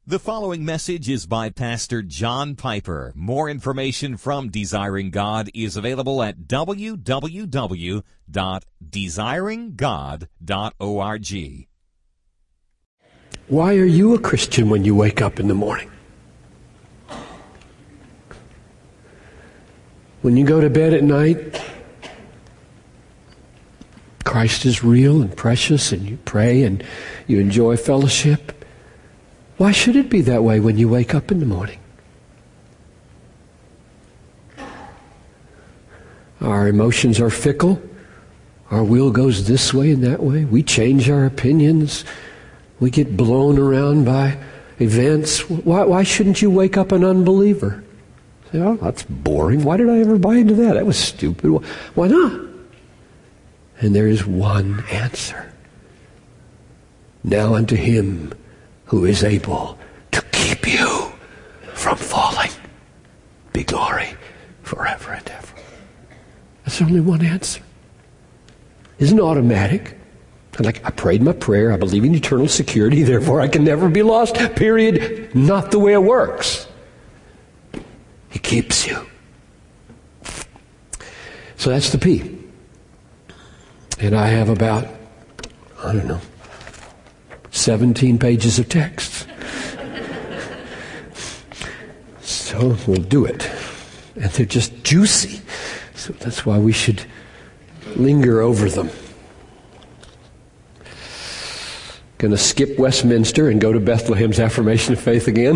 The following message is by Pastor John Piper. More information from Desiring God is available at www.desiringgod.org. Why are you a Christian when you wake up in the morning? When you go to bed at night, Christ is real and precious, and you pray and you enjoy fellowship. Why should it be that way when you wake up in the morning? Our emotions are fickle. Our will goes this way and that way. We change our opinions. We get blown around by events. Why shouldn't you wake up an unbeliever? Say, oh, that's boring. Why did I ever buy into that? That was stupid. Why not? And there is one answer. Now unto him who is able to keep you from falling be glory forever and ever. That's only one answer. Isn't it automatic? Like, I prayed my prayer, I believe in eternal security, therefore I can never be lost, period. Not the way it works. He keeps you. So that's the P. And I have about, 17 pages of text. So we'll do it. And they're just juicy. So that's why we should linger over them. Going to skip Westminster and go to Bethlehem's Affirmation of Faith again.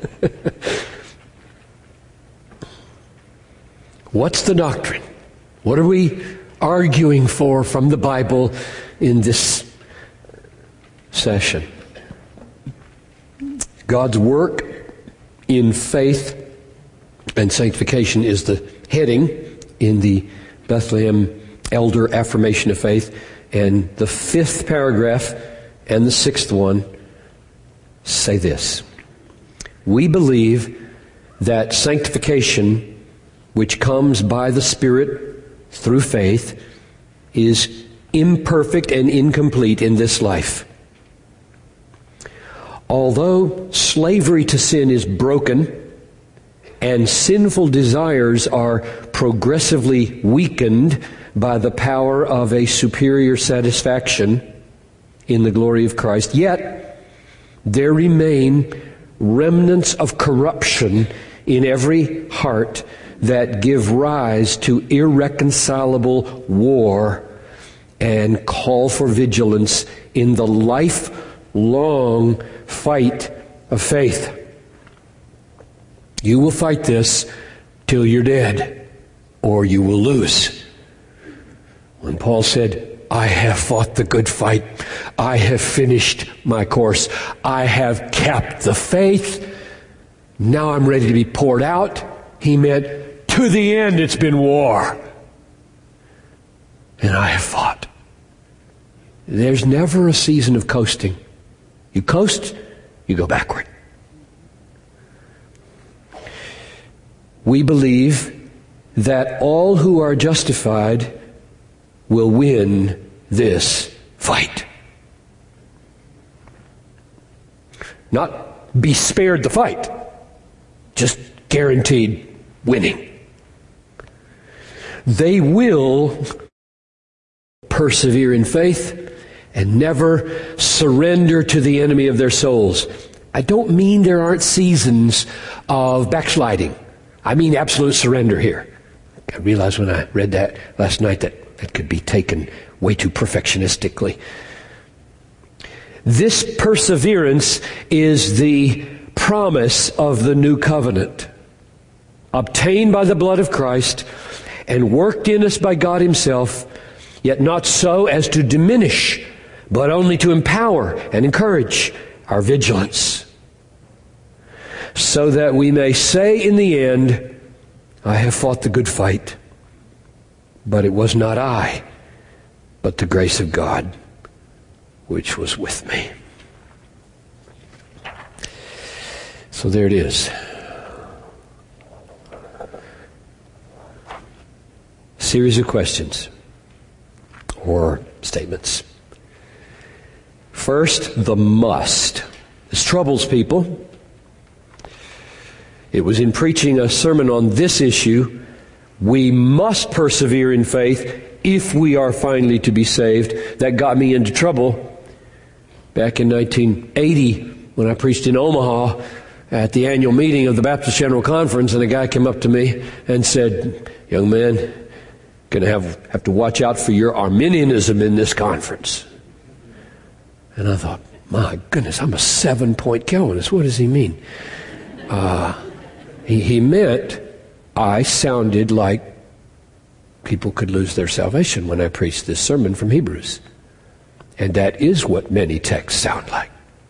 What's the doctrine? What are we arguing for from the Bible in this session? God's work in faith and sanctification is the heading in the Bethlehem Elder Affirmation of Faith. And the fifth paragraph and the sixth one say this: we believe that sanctification, which comes by the Spirit through faith, is imperfect and incomplete in this life. Although slavery to sin is broken and sinful desires are progressively weakened by the power of a superior satisfaction in the glory of Christ, yet there remain remnants of corruption in every heart that give rise to irreconcilable war and call for vigilance in the lifelong fight of faith. You will fight this till you're dead, or you will lose. When Paul said, I have fought the good fight, I have finished my course, I have kept the faith, now I'm ready to be poured out, he meant, to the end it's been war. And I have fought. There's never a season of coasting. You coast, you go backward. We believe that all who are justified will win this fight. Not be spared the fight, just guaranteed winning. They will persevere in faith and never surrender to the enemy of their souls. I don't mean there aren't seasons of backsliding. I mean absolute surrender here. I realized when I read that last night that could be taken way too perfectionistically. This perseverance is the promise of the new covenant, obtained by the blood of Christ and worked in us by God Himself, yet not so as to diminish, but only to empower and encourage our vigilance, so that we may say in the end, I have fought the good fight, but it was not I, but the grace of God which was with me. So there it is. Series of questions or statements. First, the must. This troubles people. It was in preaching a sermon on this issue, we must persevere in faith if we are finally to be saved, that got me into trouble back in 1980 when I preached in Omaha at the annual meeting of the Baptist General Conference, and a guy came up to me and said, "Young man, going to have to watch out for your Arminianism in this conference." And I thought, my goodness, I'm a 7-point Calvinist. What does he mean? He meant I sounded like people could lose their salvation when I preached this sermon from Hebrews. And that is what many texts sound like.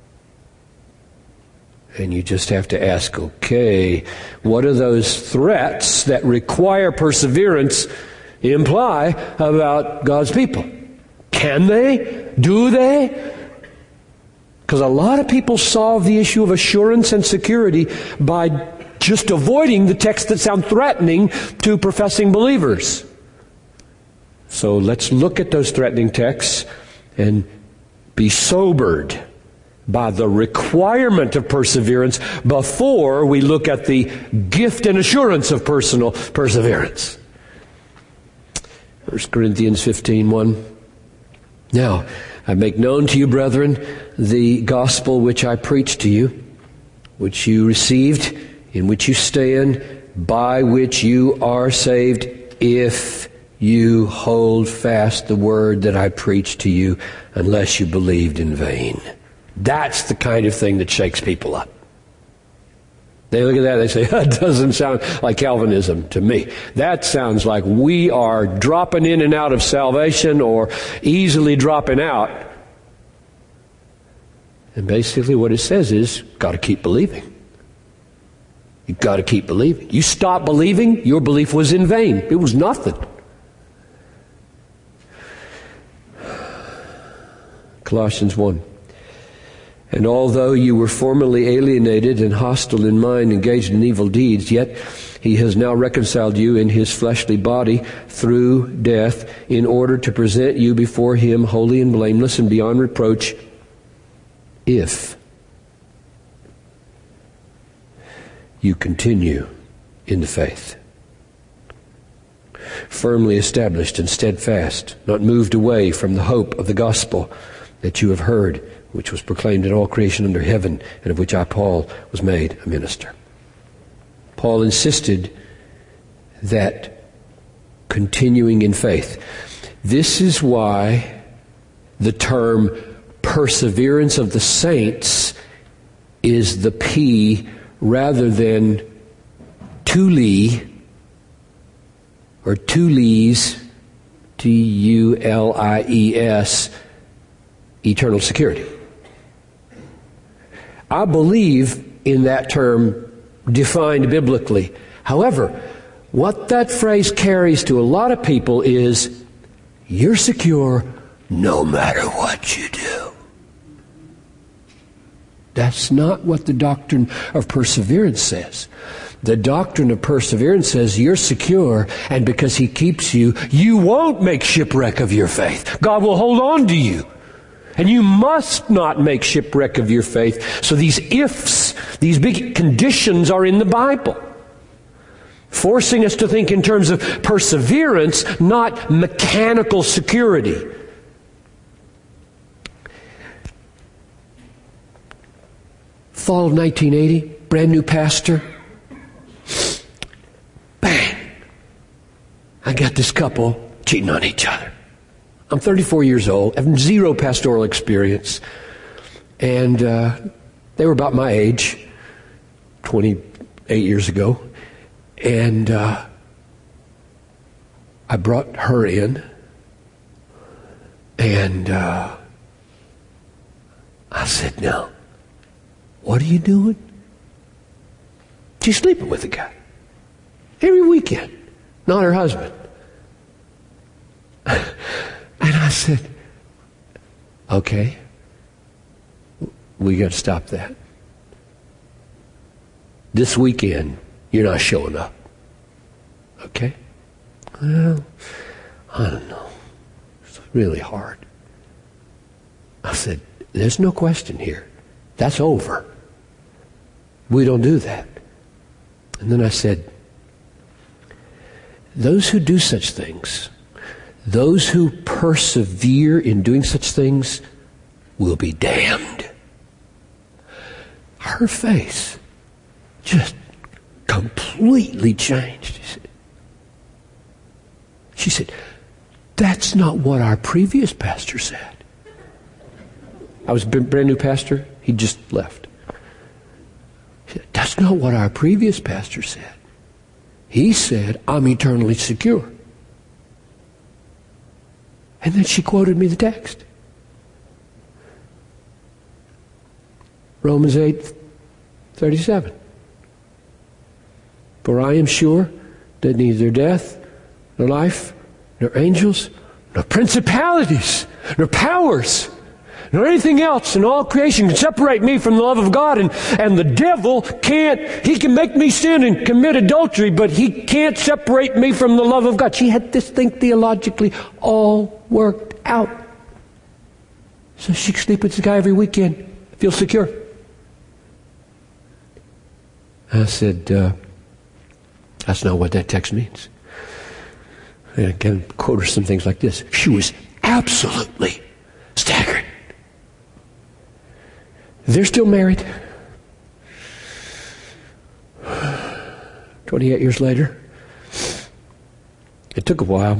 And you just have to ask, okay, what are those threats that require perseverance imply about God's people? Can they? Do they? Because a lot of people solve the issue of assurance and security by just avoiding the texts that sound threatening to professing believers. So let's look at those threatening texts and be sobered by the requirement of perseverance before we look at the gift and assurance of personal perseverance. 1 Corinthians 15:1. Now, I make known to you, brethren, the gospel which I preached to you, which you received, in which you stand, by which you are saved, if you hold fast the word that I preached to you, unless you believed in vain. That's the kind of thing that shakes people up. They look at that and they say, that doesn't sound like Calvinism to me. That sounds like we are dropping in and out of salvation or easily dropping out. And basically what it says is, got to keep believing. You've got to keep believing. You stop believing, your belief was in vain. It was nothing. Colossians 1. And although you were formerly alienated and hostile in mind, engaged in evil deeds, yet he has now reconciled you in his fleshly body through death, in order to present you before him holy and blameless and beyond reproach, if you continue in the faith, firmly established and steadfast, not moved away from the hope of the gospel that you have heard, which was proclaimed in all creation under heaven, and of which I, Paul, was made a minister. Paul insisted that continuing in faith. This is why the term perseverance of the saints is the P rather than Tulies, or Tulies, Tulies, eternal security. I believe in that term defined biblically. However, what that phrase carries to a lot of people is, you're secure no matter what you do. That's not what the doctrine of perseverance says. The doctrine of perseverance says you're secure, and because he keeps you, you won't make shipwreck of your faith. God will hold on to you. And you must not make shipwreck of your faith. So these ifs, these big conditions are in the Bible, forcing us to think in terms of perseverance, not mechanical security. Fall of 1980, brand new pastor. Bang! I got this couple cheating on each other. I'm 34 years old, have zero pastoral experience, and they were about my age, 28 years ago, and I brought her in, and I said, "Now, what are you doing?" She's sleeping with the guy every weekend, not her husband. And I said, "Okay, we got to stop that. This weekend, you're not showing up. Okay?" Well, I don't know. It's really hard. I said, "There's no question here. That's over. We don't do that." And then I said, those who do such things, those who persevere in doing such things, will be damned. Her face just completely changed. She said, that's not what our previous pastor said. I was a brand new pastor. He just left. She said, that's not what our previous pastor said. He said, I'm eternally secure. And then she quoted me the text. Romans 8:37. For I am sure that neither death, nor life, nor angels, nor principalities, nor powers, nor anything else in all creation can separate me from the love of God. And the devil he can make me sin and commit adultery, but he can't separate me from the love of God. She had this thing theologically all worked out. So she can sleep with this guy every weekend, feel secure. I said, that's not what that text means. And I can quote her some things like this. She was absolutely staggered. They're still married. 28 years later. It took a while.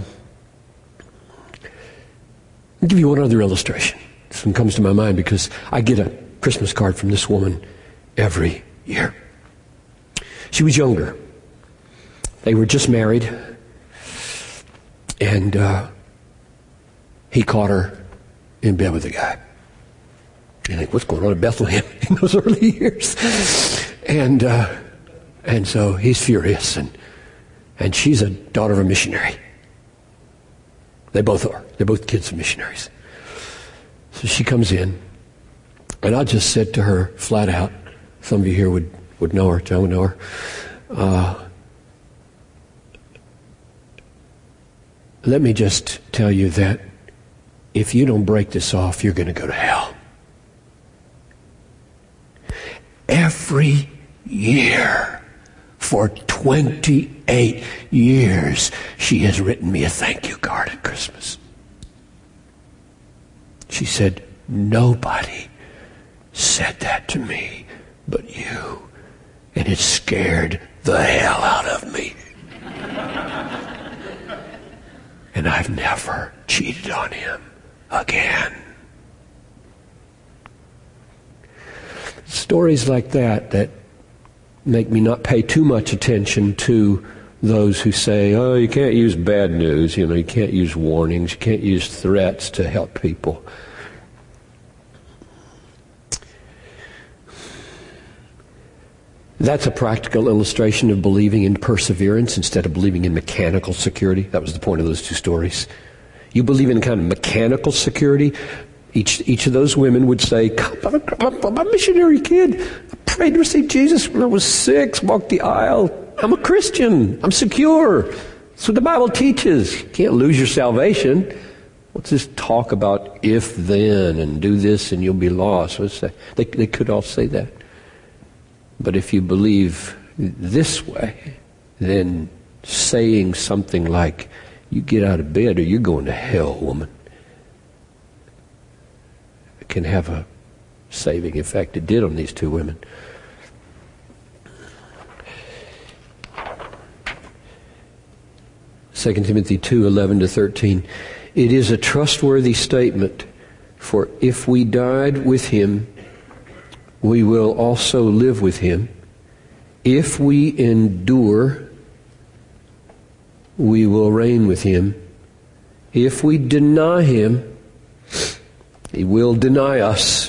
I'll give you one other illustration. This one comes to my mind because I get a Christmas card from this woman every year. She was younger. They were just married. And he caught her in bed with a guy. You think, what's going on in Bethlehem in those early years? And so he's furious. And she's a daughter of a missionary. They both are. They're both kids of missionaries. So she comes in. And I just said to her flat out, some of you here would know her, John would know her. Let me just tell you that if you don't break this off, you're going to go to hell. Every year for 28 years, she has written me a thank you card at Christmas. She said, nobody said that to me but you. And it scared the hell out of me. And I've never cheated on him again. Stories like that make me not pay too much attention to those who say, oh, you can't use bad news, you can't use warnings, you can't use threats to help people. That's a practical illustration of believing in perseverance instead of believing in mechanical security. That was the point of those two stories. You believe in kind of mechanical security. Each of those women would say, I'm a missionary kid. I prayed to receive Jesus when I was 6, walked the aisle. I'm a Christian. I'm secure. That's what the Bible teaches. You can't lose your salvation. What's this talk about if then and do this and you'll be lost? They could all say that. But if you believe this way, then saying something like, you get out of bed or you're going to hell, woman, can have a saving effect. It did on these two women. Second Timothy 2:11-13. It is a trustworthy statement, for if we died with him, we will also live with him. If we endure, we will reign with him. If we deny him, he will deny us.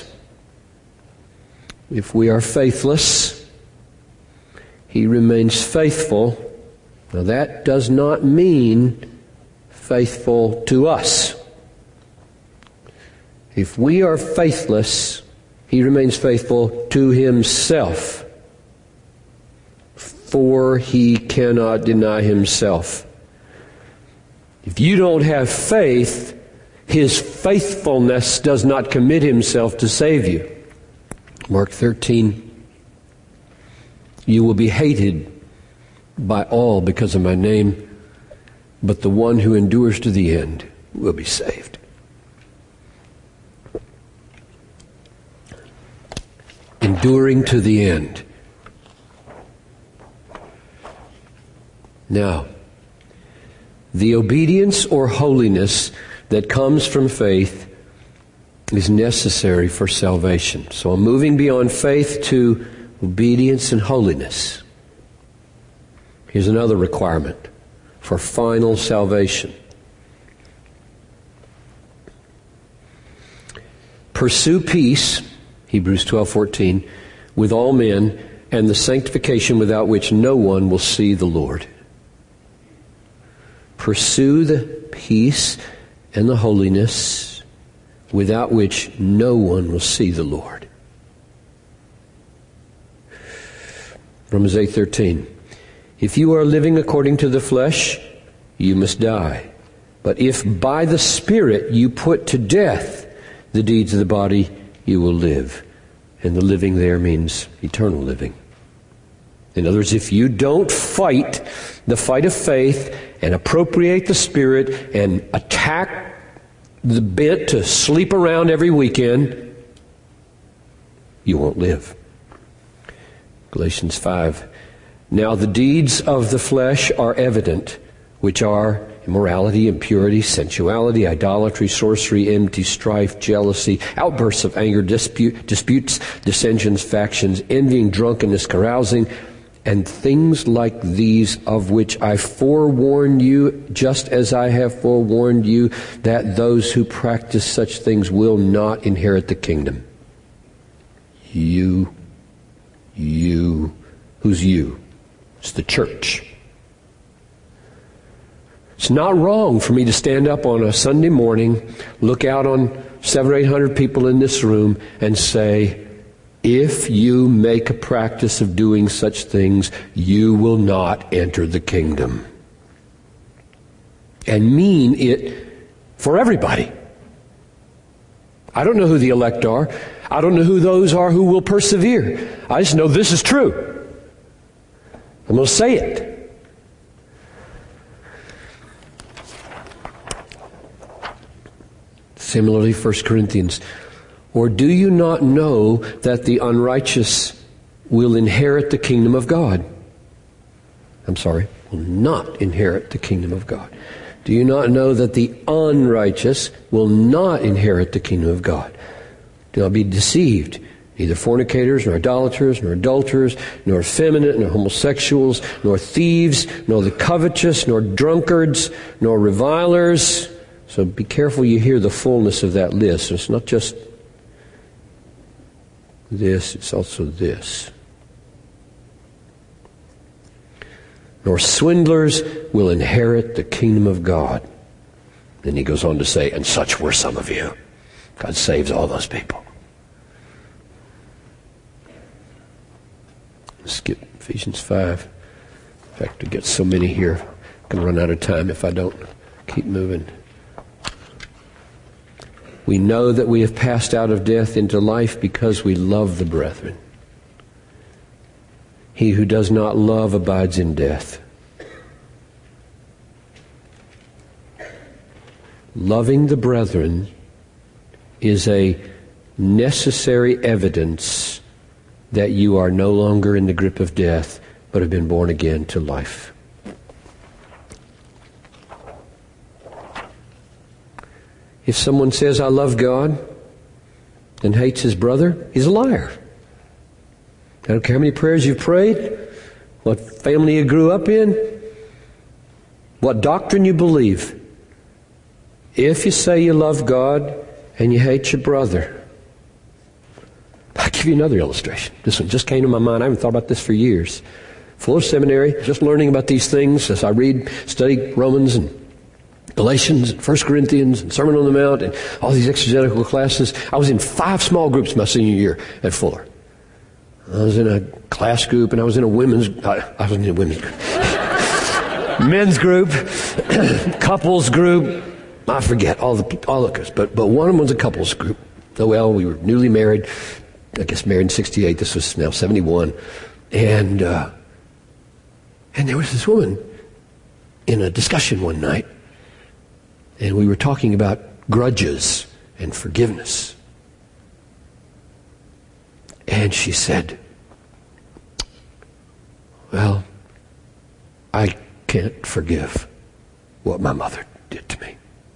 If we are faithless, he remains faithful. Now that does not mean faithful to us. If we are faithless, he remains faithful to himself, for he cannot deny himself. If you don't have faith, his faithfulness does not commit himself to save you. Mark 13, you will be hated by all because of my name, but the one who endures to the end will be saved. Enduring to the end. Now, the obedience or holiness that comes from faith is necessary for salvation. So I'm moving beyond faith to obedience and holiness. Here's another requirement for final salvation. Pursue peace, Hebrews 12:14, with all men, and the sanctification without which no one will see the Lord. Pursue the peace and the holiness without which no one will see the Lord. Romans 8:13. If you are living according to the flesh, you must die. But if by the Spirit you put to death the deeds of the body, you will live. And the living there means eternal living. In other words, if you don't fight the fight of faith and appropriate the Spirit and attack the bent to sleep around every weekend, you won't live. Galatians 5. Now the deeds of the flesh are evident, which are immorality, impurity, sensuality, idolatry, sorcery, enmity, strife, jealousy, outbursts of anger, disputes, dissensions, factions, envying, drunkenness, carousing, and things like these, of which I forewarn you, just as I have forewarned you, that those who practice such things will not inherit the kingdom. You. Who's you? It's the church. It's not wrong for me to stand up on a Sunday morning, look out on 700 or 800 people in this room and say, if you make a practice of doing such things, you will not enter the kingdom. And mean it for everybody. I don't know who the elect are. I don't know who those are who will persevere. I just know this is true. I'm going to say it. Similarly, 1 Corinthians. Or do you not know that the unrighteous will inherit the kingdom of God? Will not inherit the kingdom of God. Do you not know that the unrighteous will not inherit the kingdom of God? Do not be deceived. Neither fornicators, nor idolaters, nor adulterers, nor effeminate, nor homosexuals, nor thieves, nor the covetous, nor drunkards, nor revilers. So be careful you hear the fullness of that list. It's not just this, it's also this. Nor swindlers will inherit the kingdom of God. Then he goes on to say, and such were some of you. God saves all those people. Skip Ephesians 5. In fact, we get so many here, I'm going to run out of time if I don't keep moving. We know that we have passed out of death into life because we love the brethren. He who does not love abides in death. Loving the brethren is a necessary evidence that you are no longer in the grip of death, but have been born again to life. If someone says, I love God, and hates his brother, he's a liar. I don't care how many prayers you've prayed, what family you grew up in, what doctrine you believe. If you say you love God and you hate your brother, I'll give you another illustration. This one just came to my mind. I haven't thought about this for years. Fuller Seminary, just learning about these things as I study Romans and Galatians and 1 Corinthians and Sermon on the Mount and all these exegetical classes. I was in 5 small groups my senior year at Fuller. I was in a class group and I was in a women's group. Men's group, couples group. I forget all the groups, but one of them was a couples group. Well, we were newly married. I guess married in 68. This was now 71. And And there was this woman in a discussion one night, and we were talking about grudges and forgiveness. And she said, well, I can't forgive what my mother did to me.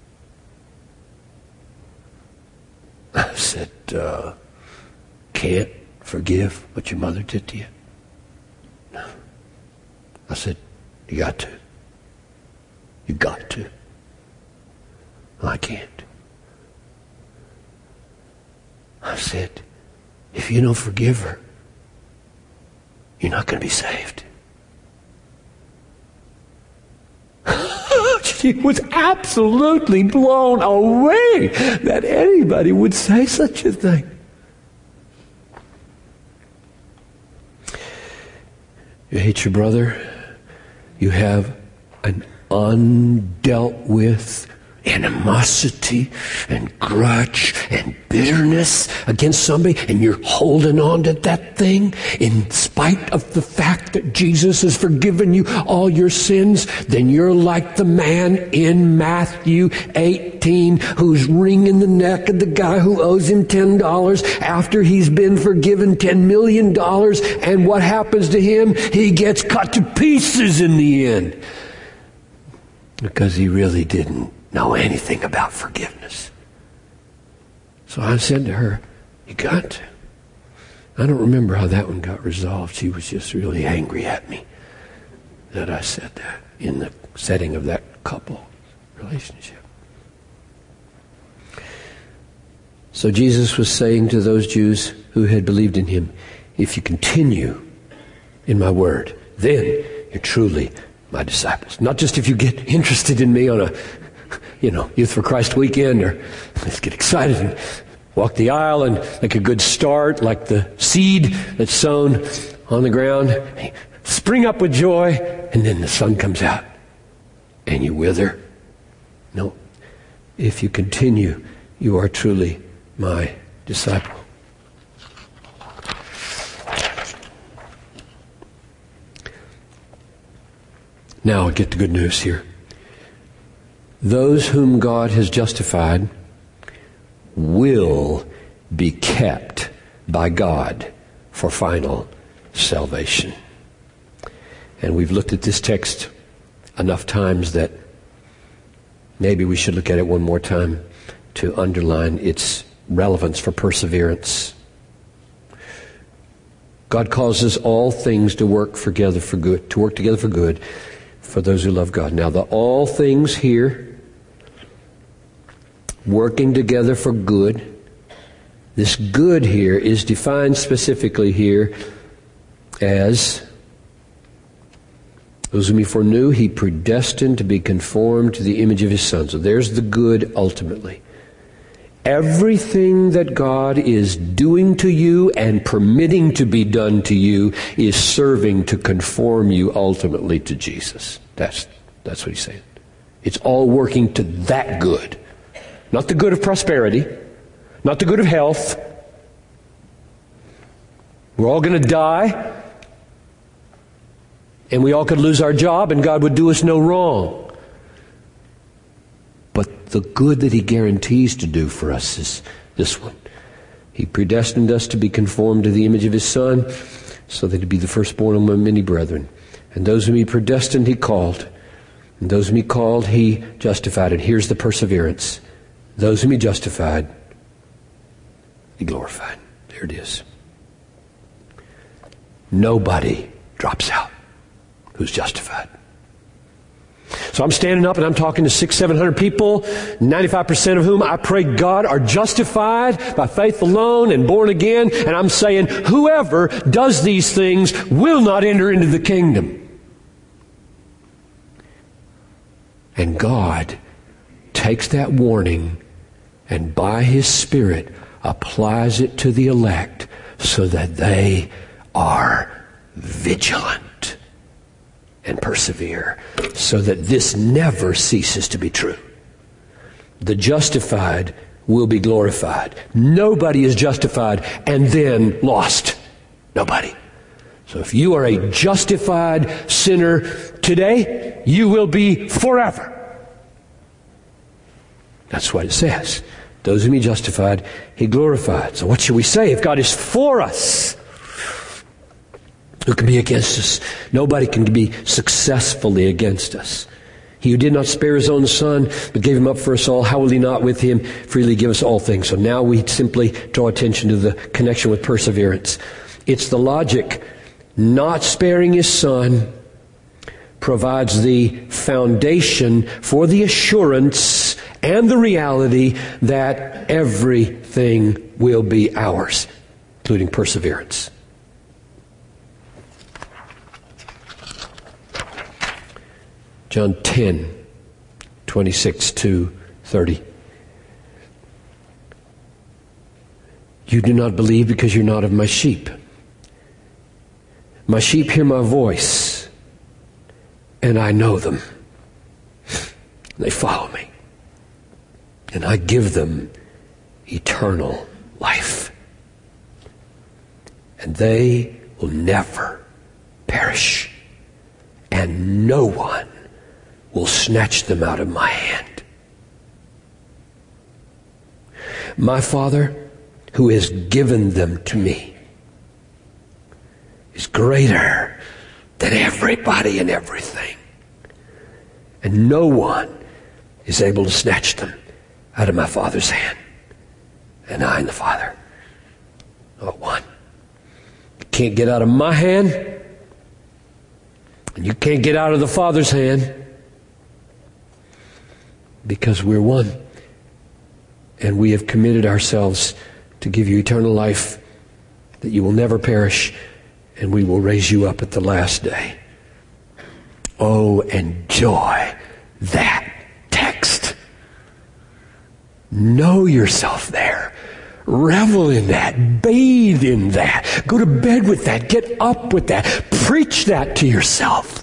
I said, can't forgive what your mother did to you? No. I said, you got to. You got to. I can't. I said, if you don't forgive her, you're not going to be saved. She was absolutely blown away that anybody would say such a thing. You hate your brother. You have an undealt with animosity and grudge and bitterness against somebody, and you're holding on to that thing in spite of the fact that Jesus has forgiven you all your sins, then you're like the man in Matthew 18 who's wringing the neck of the guy who owes him $10 after he's been forgiven $10 million. And what happens to him? He gets cut to pieces in the end because he really didn't know anything about forgiveness. So I said to her, you got to. I don't remember how that one got resolved. She was just really angry at me that I said that in the setting of that couple relationship. So Jesus was saying to those Jews who had believed in him, if you continue in my word, then you're truly my disciples. Not just if you get interested in me on a Youth for Christ weekend, or let's get excited and walk the aisle and make a good start, like the seed that's sown on the ground. Spring up with joy, and then the sun comes out and you wither. No. If you continue, you are truly my disciple. Now I get the good news here. Those whom God has justified will be kept by God for final salvation. And we've looked at this text enough times that maybe we should look at it one more time to underline its relevance for perseverance. God causes all things to work together for good for those who love God. Now, the all things here, working together for good. This good here is defined specifically here as those whom he foreknew, he predestined to be conformed to the image of his Son. So there's the good ultimately. Everything that God is doing to you and permitting to be done to you is serving to conform you ultimately to Jesus. That's what he's saying. It's all working to that good. Not the good of prosperity, not the good of health. We're all going to die, and we all could lose our job, and God would do us no wrong. But the good that he guarantees to do for us is this one. He predestined us to be conformed to the image of his Son, so that he'd be the firstborn among many brethren. And those whom he predestined, he called. And those whom he called, he justified. And here's the perseverance. Those whom he justified, he glorified. There it is. Nobody drops out who's justified. So I'm standing up and I'm talking to 600-700 people, 95% of whom I pray God are justified by faith alone and born again. And I'm saying whoever does these things will not enter into the kingdom. And God takes that warning and by his Spirit applies it to the elect so that they are vigilant and persevere, so that this never ceases to be true. The justified will be glorified. Nobody is justified and then lost. Nobody. So if you are a justified sinner today, you will be forever. That's what it says. Those whom He justified, He glorified. So what should we say? If God is for us, who can be against us? Nobody can be successfully against us. He who did not spare His own Son, but gave Him up for us all, how will He not with Him freely give us all things? So now we simply draw attention to the connection with perseverance. It's the logic. Not sparing His Son provides the foundation for the assurance and the reality that everything will be ours, including perseverance. John 10, 26 to 30. You do not believe because you're not of my sheep. My sheep hear my voice, and I know them. They follow me, and I give them eternal life. And they will never perish, and no one will snatch them out of my hand. My Father, who has given them to me, is greater than everybody and everything. And no one is able to snatch them out of my Father's hand. And I and the Father are one. You can't get out of my hand, and you can't get out of the Father's hand, because we're one. And we have committed ourselves to give you eternal life, that you will never perish, and we will raise you up at the last day. Oh, enjoy that text. Know yourself there. Revel in that. Bathe in that. Go to bed with that. Get up with that. Preach that to yourself.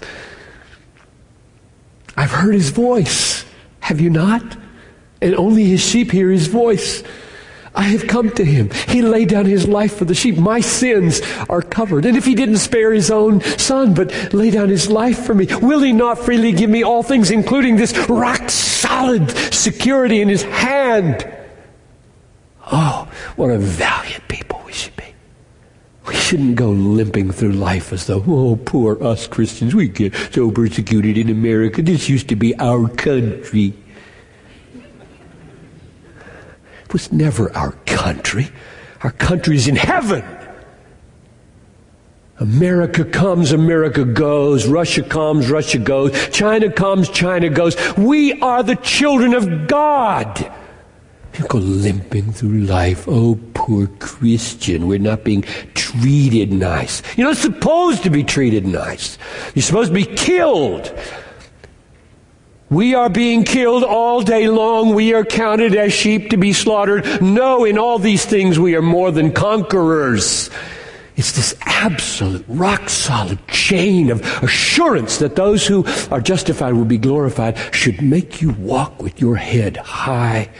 I've heard His voice. Have you not? And only His sheep hear His voice. I have come to Him. He laid down His life for the sheep. My sins are covered. And if He didn't spare His own Son, but lay down His life for me, will He not freely give me all things, including this rock-solid security in His hand? Oh, what a valiant people we should be. We shouldn't go limping through life as though, oh, poor us Christians, we get so persecuted in America. This used to be our country. It was never our country. Our country's in heaven. America comes, America goes. Russia comes, Russia goes. China comes, China goes. We are the children of God. You go limping through life. Oh, poor Christian. We're not being treated nice. You're not supposed to be treated nice. You're supposed to be killed. We are being killed all day long. We are counted as sheep to be slaughtered. No, in all these things we are more than conquerors. It's this absolute, rock-solid chain of assurance that those who are justified will be glorified should make you walk with your head high,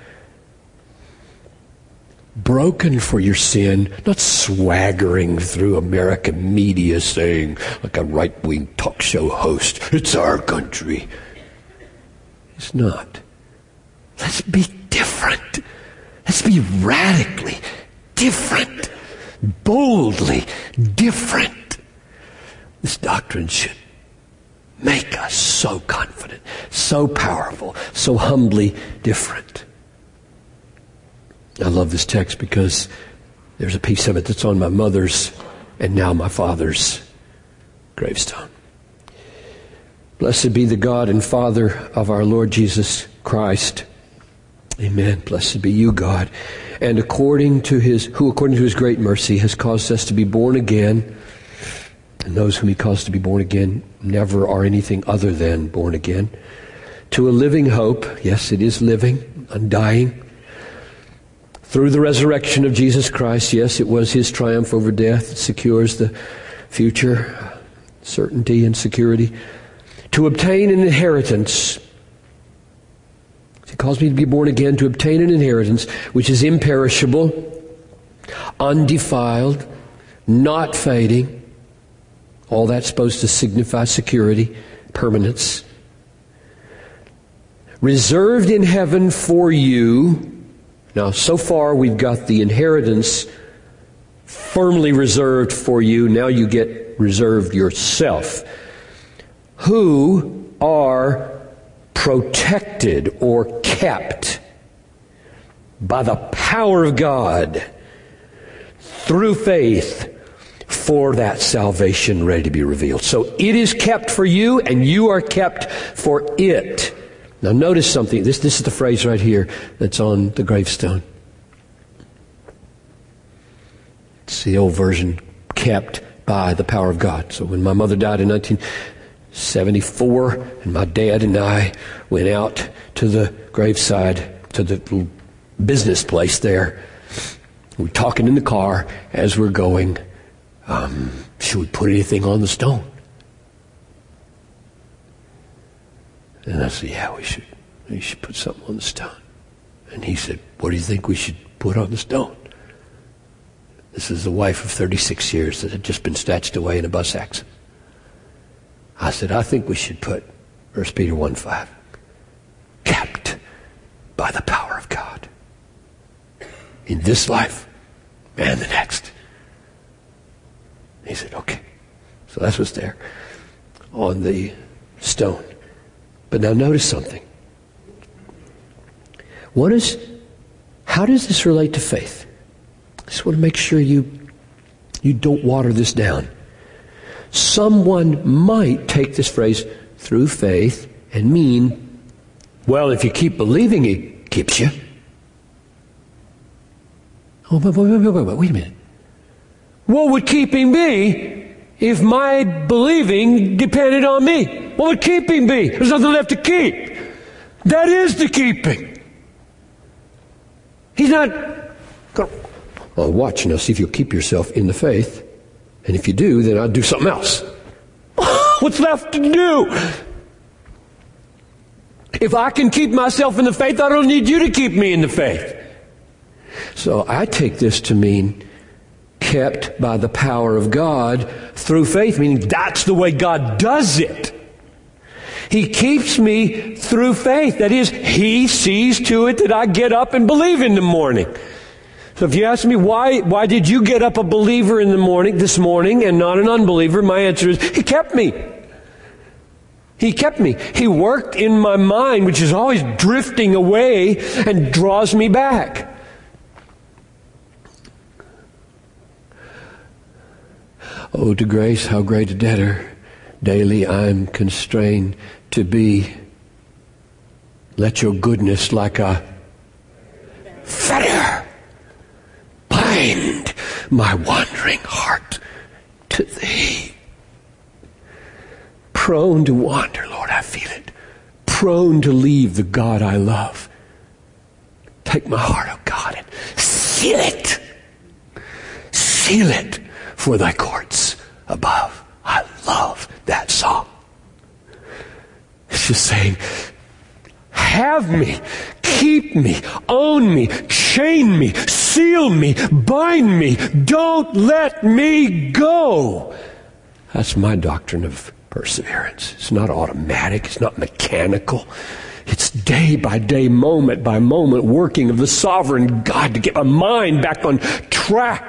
broken for your sin, not swaggering through American media saying, like a right-wing talk show host, it's our country. It's not. Let's be different. Let's be radically different. Boldly different. This doctrine should make us so confident, so powerful, so humbly different. I love this text because there's a piece of it that's on my mother's and now my father's gravestone. Blessed be the God and Father of our Lord Jesus Christ. Amen. Blessed be you, God. And according to his great mercy has caused us to be born again. And those whom He caused to be born again never are anything other than born again. To a living hope. Yes, it is living, undying. Through the resurrection of Jesus Christ. Yes, it was His triumph over death. It secures the future certainty and security. To obtain an inheritance. He calls me to be born again, to obtain an inheritance which is imperishable, undefiled, not fading, All that's supposed to signify security, permanence. Reserved in heaven for you. Now, so far we've got the inheritance firmly reserved for you. Now you get reserved yourself. Who are protected or kept by the power of God through faith for that salvation ready to be revealed. So it is kept for you, and you are kept for it. Now notice something. This is the phrase right here that's on the gravestone. It's the old version, kept by the power of God. So when my mother died in 1974, and my dad and I went out to the graveside, to the little business place there, we're talking in the car as we're going, should we put anything on the stone? And I said, yeah, we should put something on the stone. And he said, what do you think we should put on the stone? This is the wife of 36 years that had just been snatched away in a bus accident. I said, I think we should put 1 Peter 1:5, kept by the power of God in this life and the next. He said, okay. So that's what's there on the stone. But now notice something. How does this relate to faith? I just want to make sure you don't water this down. Someone might take this phrase through faith and mean, well, if you keep believing, it keeps you. Oh, wait a minute. What would keeping be if my believing depended on me? What would keeping be? There's nothing left to keep. That is the keeping. He's not going to... Well, watch now, see if you'll keep yourself in the faith. And if you do, then I'll do something else. What's left to do? If I can keep myself in the faith, I don't need you to keep me in the faith. So I take this to mean kept by the power of God through faith, meaning that's the way God does it. He keeps me through faith. That is, He sees to it that I get up and believe in the morning. So if you ask me, why did you get up a believer in the morning, this morning, and not an unbeliever? My answer is, He kept me. He kept me. He worked in my mind, which is always drifting away, and draws me back. Oh, to grace, how great a debtor daily I'm constrained to be. Let your goodness like a fetter bind my wandering heart to Thee. Prone to wander, Lord, I feel it. Prone to leave the God I love. Take my heart, oh God, and seal it. Seal it for Thy courts above. I love that song. It's just saying, have me, keep me, own me, chain me, seal me, bind me, don't let me go. That's my doctrine of perseverance. It's not automatic, it's not mechanical. It's day by day, moment by moment working of the sovereign God to get my mind back on track.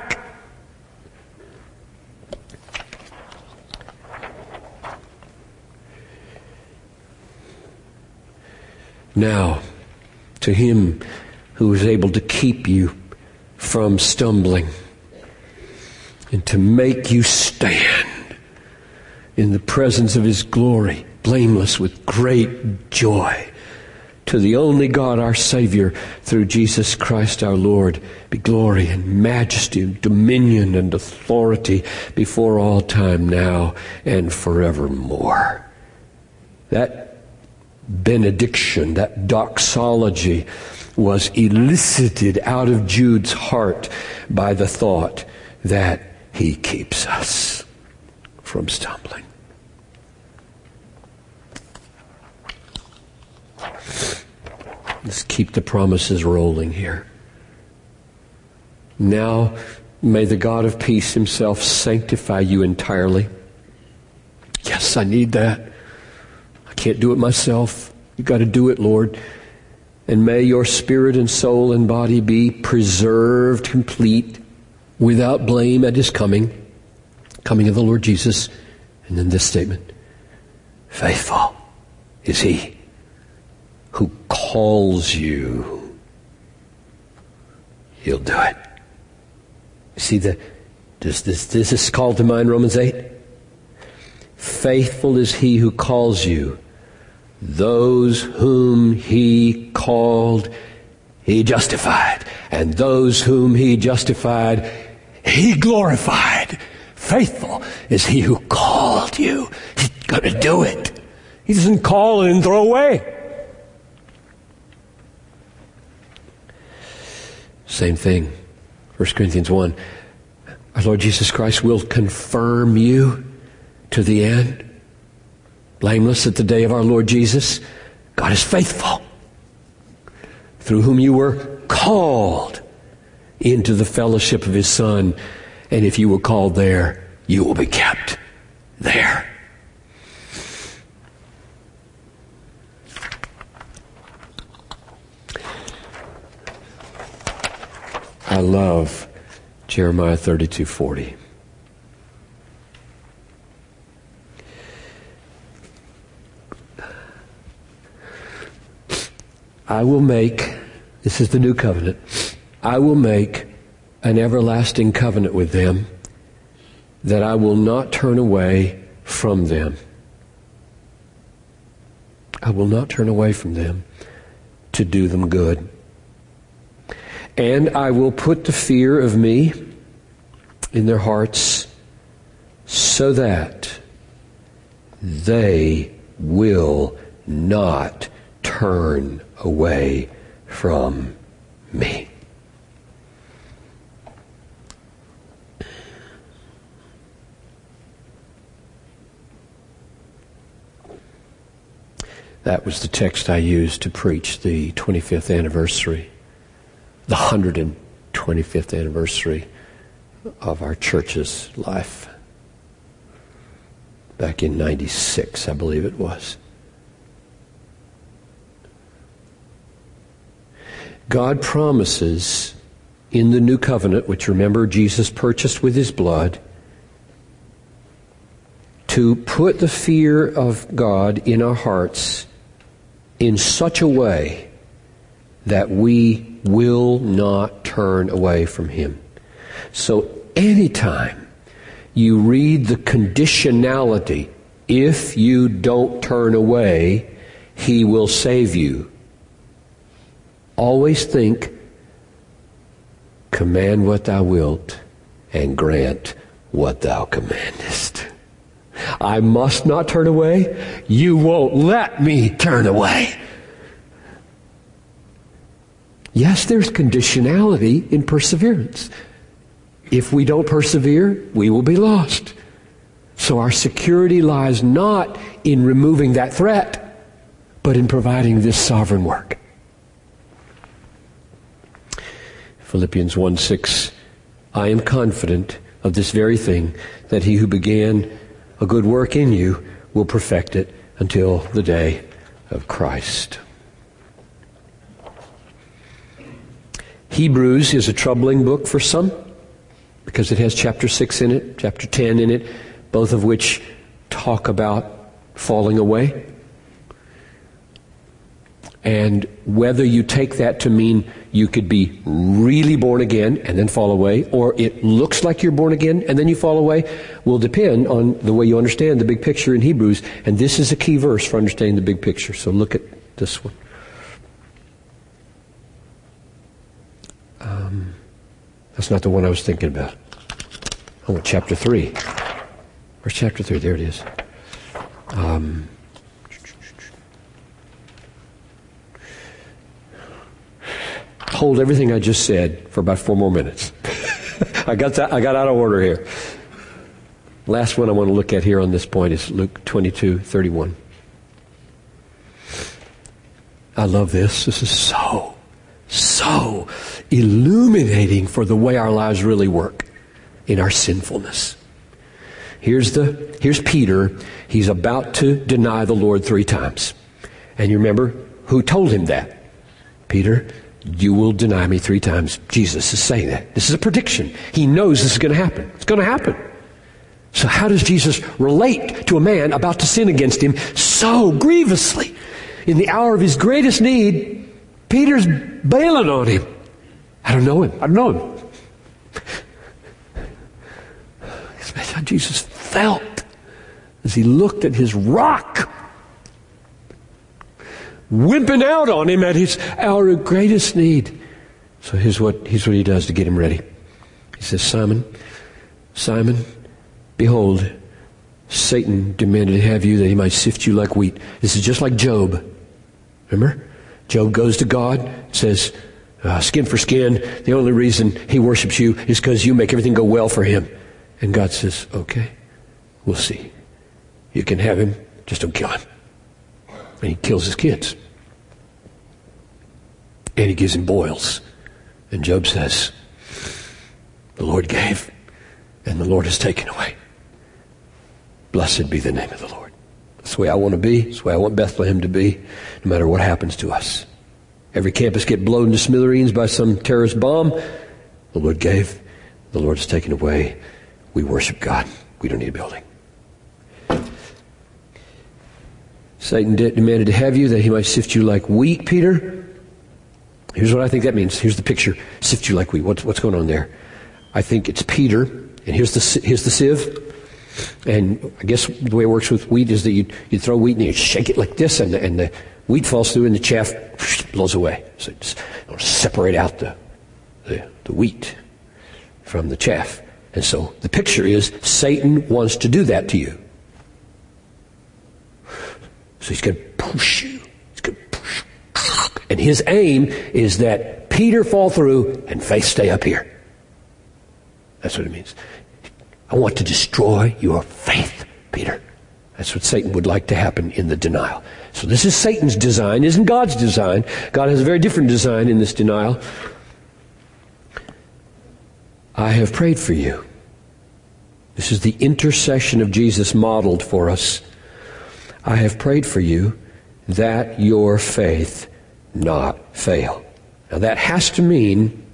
Now, to Him who is able to keep you from stumbling and to make you stand in the presence of His glory, blameless with great joy. To the only God, our Savior, through Jesus Christ our Lord, be glory and majesty and dominion and authority before all time, now and forevermore. That benediction, that doxology, was elicited out of Jude's heart by the thought that He keeps us from stumbling. Let's keep the promises rolling here. Now, may the God of peace Himself sanctify you entirely. Yes, I need that. I can't do it myself. You've got to do it, Lord. And may your spirit and soul and body be preserved complete, without blame at his coming of the Lord Jesus. And then this statement, faithful is he who calls you. He'll do it. See, this is called to mind Romans 8. Faithful is he who calls you. Those whom he called, he justified. And those whom he justified, he glorified. Faithful is he who called you. He's going to do it. He doesn't call and throw away. Same thing. 1 Corinthians 1. Our Lord Jesus Christ will confirm you to the end. Blameless at the day of our Lord Jesus. God is faithful. Through whom you were called into the fellowship of his Son. And if you were called there, you will be kept there. I love Jeremiah 32:40. I will make, this is the new covenant, I will make an everlasting covenant with them, that I will not turn away from them. I will not turn away from them to do them good. And I will put the fear of me in their hearts, so that they will not turn away from me. That was the text I used to preach the 25th anniversary, the 125th anniversary of our church's life. Back in 96, I believe it was. God promises in the new covenant, which remember Jesus purchased with his blood, to put the fear of God in our hearts in such a way that we will not turn away from him. So anytime you read the conditionality, if you don't turn away, he will save you, always think, command what thou wilt and grant what thou commandest. I must not turn away. You won't let me turn away. Yes, there's conditionality in perseverance. If we don't persevere, we will be lost. So our security lies not in removing that threat, but in providing this sovereign work. Philippians 1:6, I am confident of this very thing, that he who began a good work in you will perfect it until the day of Christ. Hebrews is a troubling book for some, because it has chapter 6 in it, chapter 10 in it, both of which talk about falling away. And whether you take that to mean you could be really born again and then fall away, or it looks like you're born again and then you fall away, will depend on the way you understand the big picture in Hebrews. And this is a key verse for understanding the big picture. So look at this one. That's not the one I was thinking about. I want chapter 3. Where's chapter 3? There it is. Hold everything I just said for about 4 more minutes. I got out of order here. Last one I want to look at here on this point is Luke 22:31. I love this. This is so illuminating for the way our lives really work in our sinfulness. Here's Peter. He's about to deny the Lord 3 times. And you remember who told him that? Peter, you will deny me 3 times. Jesus is saying that. This is a prediction. He knows this is going to happen. It's going to happen. So how does Jesus relate to a man about to sin against him so grievously? In the hour of his greatest need, Peter's bailing on him. I don't know him. That's how Jesus felt as he looked at his rock, wimping out on him at his hour of greatest need. So here's what he does to get him ready. He says, Simon, behold, Satan demanded to have you that he might sift you like wheat. This is just like Job. Remember? Job goes to God, says, skin for skin. The only reason he worships you is because you make everything go well for him. And God says, okay, we'll see. You can have him, just don't kill him. And he kills his kids. And he gives him boils. And Job says, the Lord gave, and the Lord has taken away. Blessed be the name of the Lord. That's the way I want to be. That's the way I want Bethlehem to be, no matter what happens to us. Every campus get blown to smithereens by some terrorist bomb. The Lord gave, the Lord has taken away. We worship God. We don't need a building. Satan demanded to have you that he might sift you like wheat, Peter. Here's what I think that means. Here's the picture. Sift you like wheat. What's going on there? I think it's Peter. And here's the sieve. And I guess the way it works with wheat is that you throw wheat and you shake it like this, and the wheat falls through and the chaff blows away. So just separate out the wheat from the chaff. And so the picture is Satan wants to do that to you. So he's going to push you. He's going to push. And his aim is that Peter fall through and faith stay up here. That's what it means. I want to destroy your faith, Peter. That's what Satan would like to happen in the denial. So this is Satan's design, isn't God's design. God has a very different design in this denial. I have prayed for you. This is the intercession of Jesus modeled for us. I have prayed for you that your faith not fail. Now that has to mean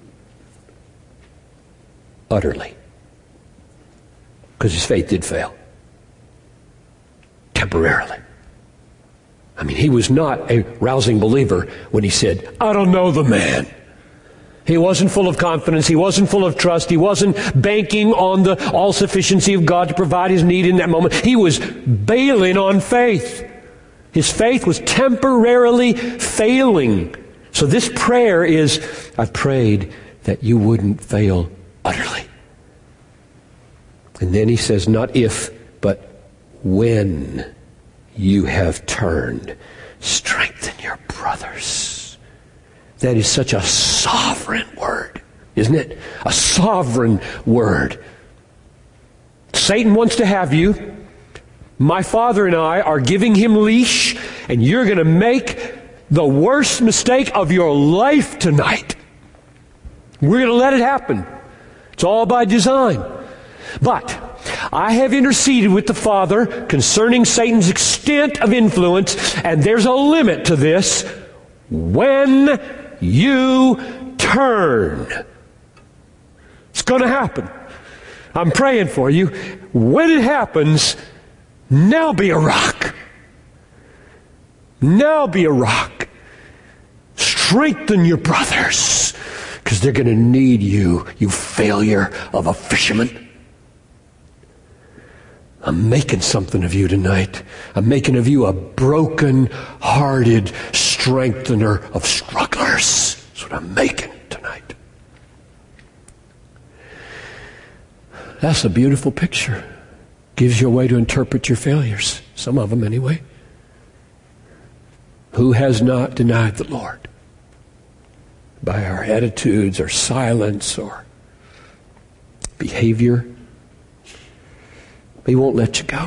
utterly. Because his faith did fail. Temporarily. I mean, he was not a rousing believer when he said, I don't know the man. He wasn't full of confidence. He wasn't full of trust. He wasn't banking on the all-sufficiency of God to provide his need in that moment. He was bailing on faith. His faith was temporarily failing. So this prayer is, I prayed that you wouldn't fail utterly. And then he says, not if, but when you have turned, strengthen your brothers. That is such a sovereign word, isn't it? A sovereign word. Satan wants to have you. My Father and I are giving him leash, and you're going to make the worst mistake of your life tonight. We're going to let it happen. It's all by design. But I have interceded with the Father concerning Satan's extent of influence, and there's a limit to this. When you turn. It's going to happen. I'm praying for you. When it happens, now be a rock. Now be a rock. Strengthen your brothers, because they're going to need you, you failure of a fisherman. I'm making something of you tonight. I'm making of you a broken-hearted strengthener of strugglers. That's what I'm making tonight. That's a beautiful picture. Gives you a way to interpret your failures. Some of them anyway. Who has not denied the Lord? By our attitudes or silence or behavior. He won't let you go.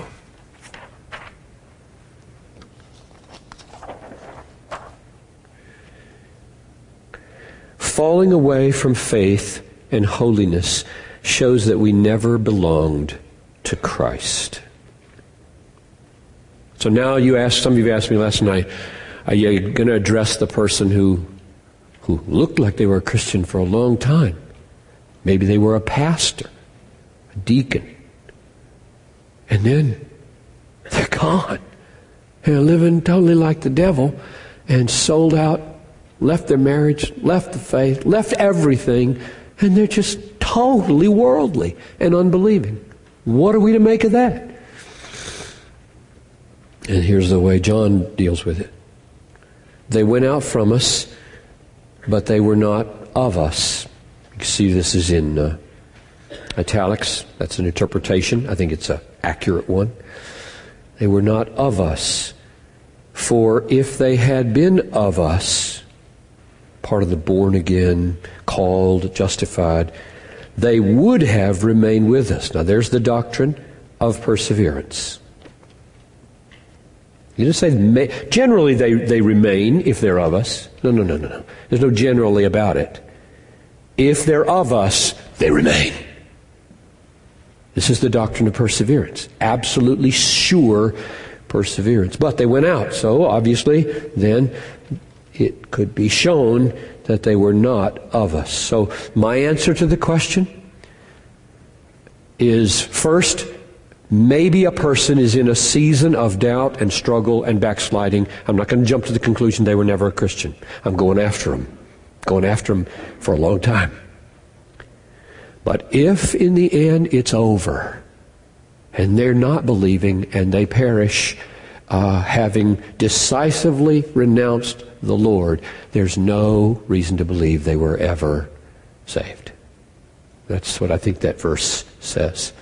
Falling away from faith and holiness shows that we never belonged to Christ. So now some of you asked me last night, are you going to address the person who looked like they were a Christian for a long time? Maybe they were a pastor, a deacon. And then they're gone. They're living totally like the devil and sold out, left their marriage, left the faith, left everything, and they're just totally worldly and unbelieving. What are we to make of that? And here's the way John deals with it. They went out from us, but they were not of us. You can see this is in italics. That's an interpretation. I think it's an accurate one. They were not of us. For if they had been of us, part of the born again, called, justified, they would have remained with us. Now there's the doctrine of perseverance. You just say, generally they remain if they're of us. No. There's no generally about it. If they're of us, they remain. This is the doctrine of perseverance. Absolutely sure perseverance. But they went out, so obviously then it could be shown that they were not of us. So my answer to the question is, first, maybe a person is in a season of doubt and struggle and backsliding. I'm not going to jump to the conclusion they were never a Christian. I'm going after them. Going after them for a long time. But if in the end it's over and they're not believing and they perish having decisively renounced the Lord, there's no reason to believe they were ever saved. That's what I think that verse says.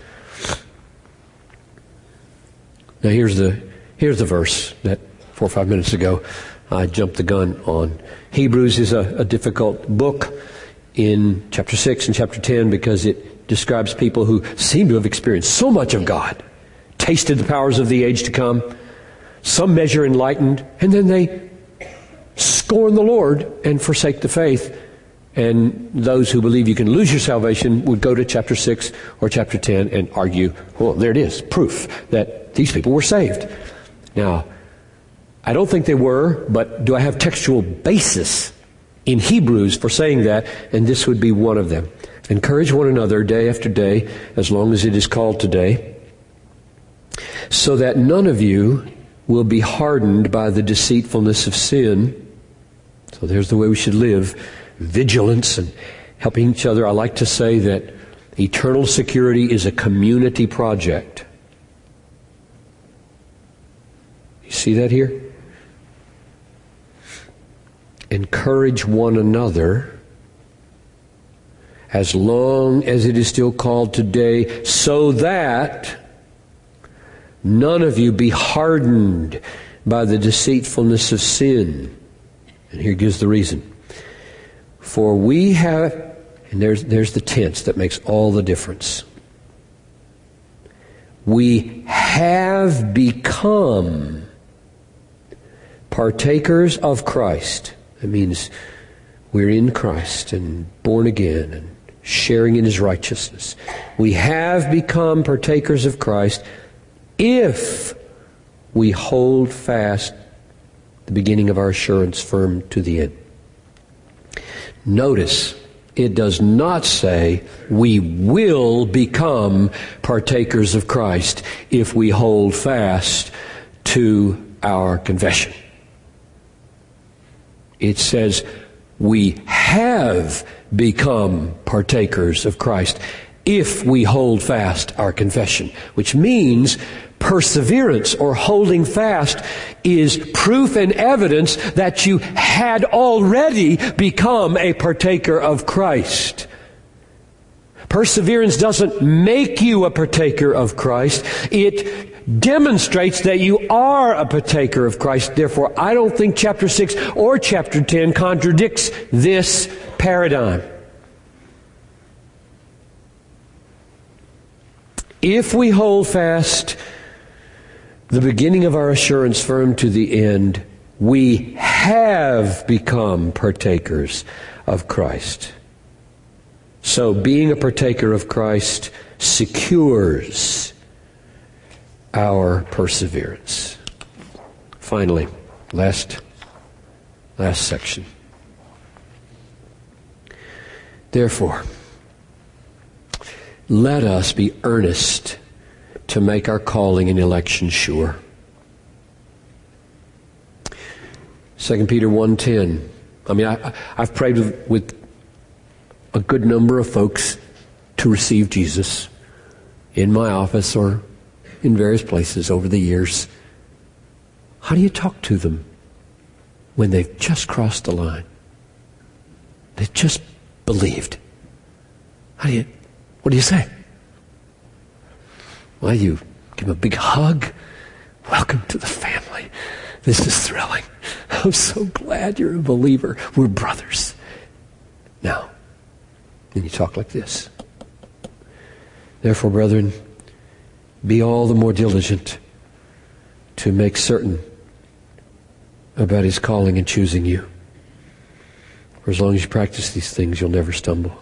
Now here's the verse that 4 or 5 minutes ago I jumped the gun on. Hebrews is a difficult book in chapter 6 and chapter 10 because it describes people who seem to have experienced so much of God, tasted the powers of the age to come, some measure enlightened, and then they scorn the Lord and forsake the faith. And those who believe you can lose your salvation would go to chapter 6 or chapter 10 and argue, well, there it is, proof that these people were saved. Now, I don't think they were, but do I have textual basis in Hebrews for saying that? And this would be one of them. Encourage one another day after day, as long as it is called today, so that none of you will be hardened by the deceitfulness of sin. So there's the way we should live. Vigilance and helping each other. I like to say that eternal security is a community project. You see that here? Encourage one another as long as it is still called today, so that none of you be hardened by the deceitfulness of sin. And here gives the reason. For we have, and there's the tense that makes all the difference. We have become partakers of Christ. That means we're in Christ and born again and sharing in His righteousness. We have become partakers of Christ if we hold fast the beginning of our assurance firm to the end. Notice, it does not say we will become partakers of Christ if we hold fast to our confession. It says we have become partakers of Christ if we hold fast our confession, which means perseverance or holding fast is proof and evidence that you had already become a partaker of Christ. Perseverance doesn't make you a partaker of Christ. It demonstrates that you are a partaker of Christ. Therefore, I don't think chapter 6 or chapter 10 contradicts this paradigm. If we hold fast the beginning of our assurance firm to the end, we have become partakers of Christ. So being a partaker of Christ secures our perseverance. Finally, last section. Therefore, let us be earnest to make our calling and election sure. 2 Peter 1:10. I've prayed with a good number of folks to receive Jesus in my office or in various places over the years. How do you talk to them when they've just crossed the line? They've just believed. What do you say? Well, you give them a big hug. Welcome to the family. This is thrilling. I'm so glad you're a believer. We're brothers. Now, then you talk like this. Therefore, brethren, be all the more diligent to make certain about His calling and choosing you. For as long as you practice these things, you'll never stumble.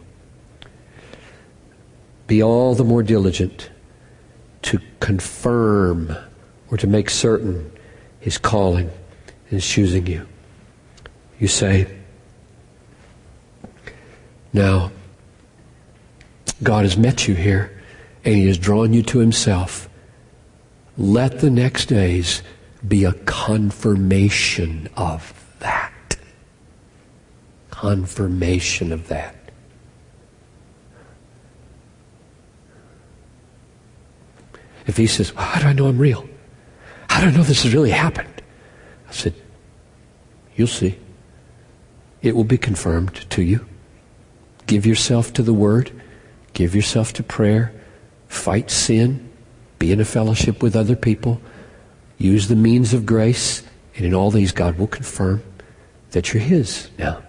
Be all the more diligent to confirm or to make certain His calling and His choosing you. You say, now, God has met you here and He has drawn you to Himself. Let the next days be a confirmation of that. Confirmation of that. If he says, well, how do I know I'm real? How do I know this has really happened? I said, you'll see. It will be confirmed to you. Give yourself to the Word. Give yourself to prayer. Fight sin. Be in a fellowship with other people. Use the means of grace. And in all these, God will confirm that you're His now.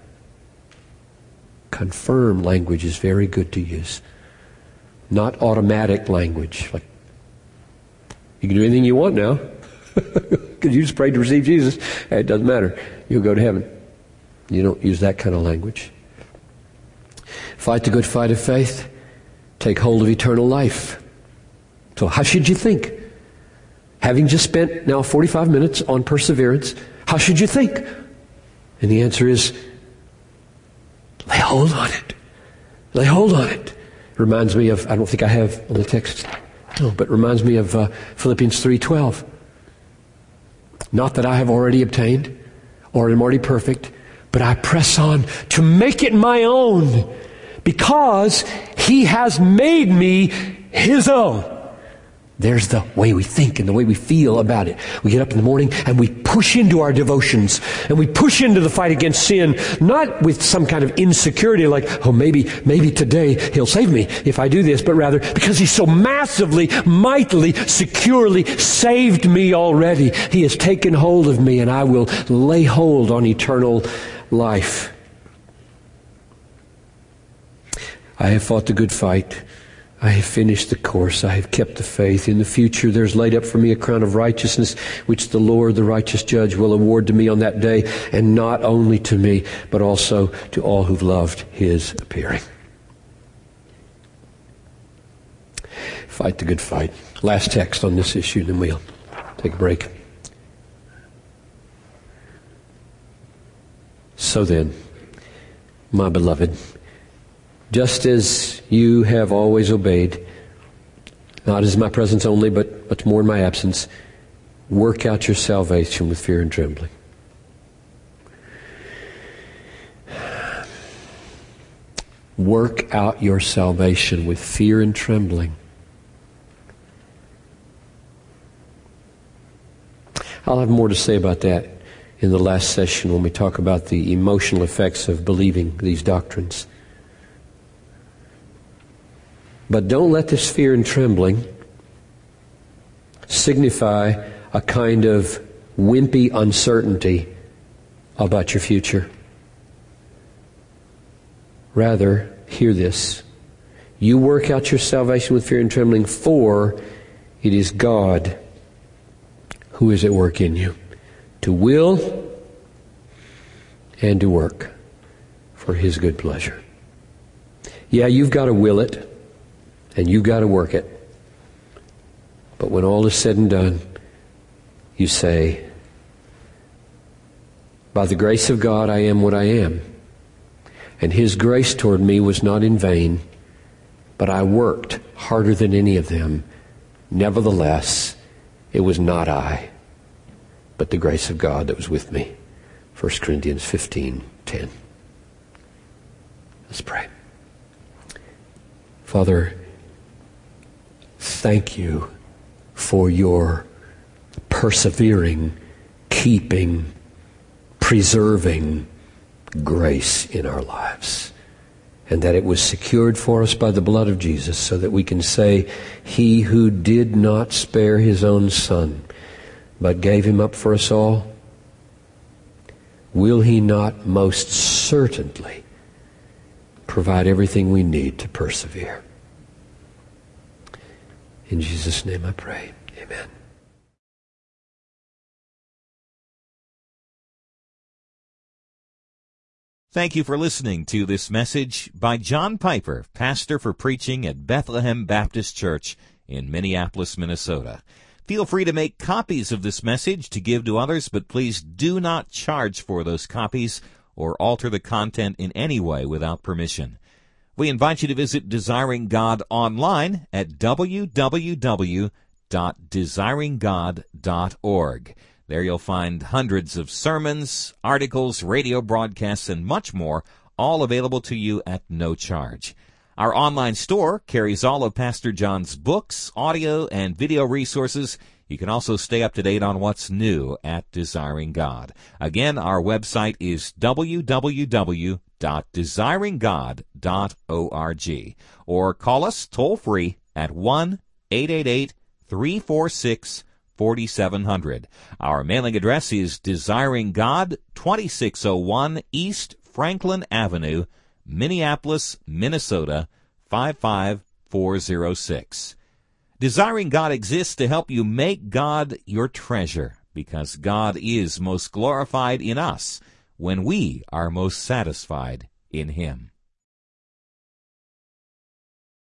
Confirm language is very good to use. Not automatic language. Like, you can do anything you want now. Because you just prayed to receive Jesus. Hey, it doesn't matter. You'll go to heaven. You don't use that kind of language. Fight the good fight of faith. Take hold of eternal life. So how should you think? Having just spent now 45 minutes on perseverance, how should you think? And the answer is, lay hold on it. Lay hold on it. Reminds me of, I don't think I have on the text, no, but reminds me of Philippians 3:12. Not that I have already obtained or am already perfect, but I press on to make it my own because He has made me His own. There's the way we think and the way we feel about it. We get up in the morning and we push into our devotions and we push into the fight against sin, not with some kind of insecurity like, oh, maybe today He'll save me if I do this, but rather because He's so massively, mightily, securely saved me already. He has taken hold of me and I will lay hold on eternal life. I have fought the good fight. I have finished the course. I have kept the faith. In the future, there's laid up for me a crown of righteousness, which the Lord, the righteous judge, will award to me on that day, and not only to me, but also to all who've loved His appearing. Fight the good fight. Last text on this issue, then we'll take a break. So then, my beloved, just as you have always obeyed, not as my presence only, but much more in my absence, work out your salvation with fear and trembling. Work out your salvation with fear and trembling. I'll have more to say about that in the last session when we talk about the emotional effects of believing these doctrines. But don't let this fear and trembling signify a kind of wimpy uncertainty about your future. Rather, hear this. You work out your salvation with fear and trembling, for it is God who is at work in you, to will and to work for His good pleasure. Yeah, you've got to will it. And you've got to work it. But when all is said and done, you say, by the grace of God I am what I am. And His grace toward me was not in vain, but I worked harder than any of them. Nevertheless, it was not I, but the grace of God that was with me. 1 Corinthians 15:10. Let's pray. Father, thank you for your persevering, keeping, preserving grace in our lives, and that it was secured for us by the blood of Jesus, so that we can say, He who did not spare His own Son, but gave Him up for us all, will He not most certainly provide everything we need to persevere? In Jesus' name I pray. Amen. Thank you for listening to this message by John Piper, pastor for preaching at Bethlehem Baptist Church in Minneapolis, Minnesota. Feel free to make copies of this message to give to others, but please do not charge for those copies or alter the content in any way without permission. We invite you to visit Desiring God online at www.desiringgod.org. There you'll find hundreds of sermons, articles, radio broadcasts, and much more, all available to you at no charge. Our online store carries all of Pastor John's books, audio, and video resources. You can also stay up to date on what's new at Desiring God. Again, our website is www.desiringgod.org. Or call us toll-free at 1-888-346-4700. Our mailing address is Desiring God, 2601 East Franklin Avenue, Minneapolis, Minnesota, 55406. Desiring God exists to help you make God your treasure, because God is most glorified in us when we are most satisfied in Him.